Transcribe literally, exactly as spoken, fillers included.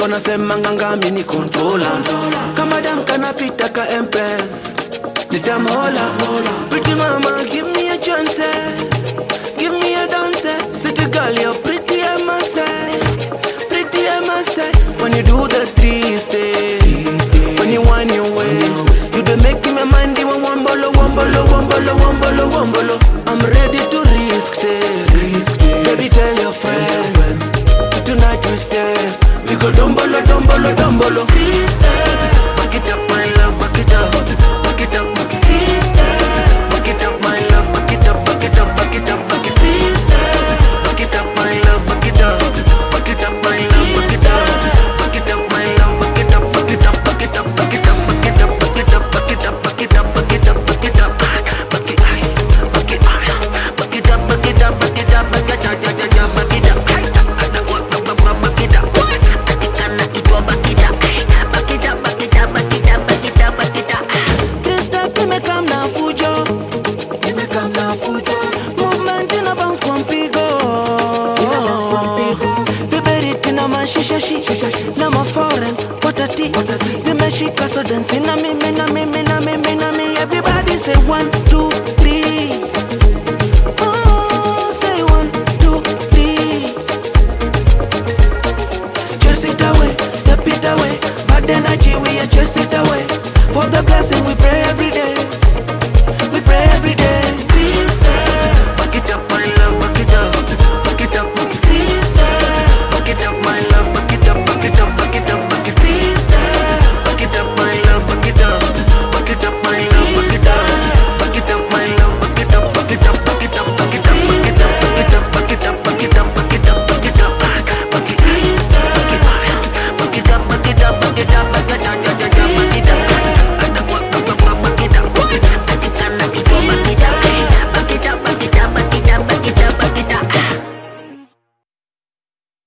niko nasema nganga mini controller. Kama dam kanapita ka empress nitamola. Pretty mama give me a chance, give me a dance. City girl you're pretty I must say, pretty I must say. When you do the three stay, when you wind your waist, you dey make me mind you one bolo, one bolo, one bolo, one bolo, one bolo. I'm ready to risk it. Baby tell your friends, tonight we stay. We go dumbolo, dumbolo, dumbolo. Please stay. Back it up my love, back it up, back it up, back it. Please stay. Back it up my love, back it up, back it up, back it up, back it. Please stay. Back it up my love, back it up, back it up my love, back it up, back it up my love, back it up, back it up, back it up, back it up, back it up, back it up, back it up, back it up, back it up, back it up, back it, back it, back it up, back it up, back it up, back it up, back it up, back it up. Na ma foreign, potati, zimeshika so dance na mimi na mimi na mimi na mimi. Everybody say one, two, three. Oh, say one, two, three. Chase it away, step it away. Bad energy we are chase it away. For the blessing we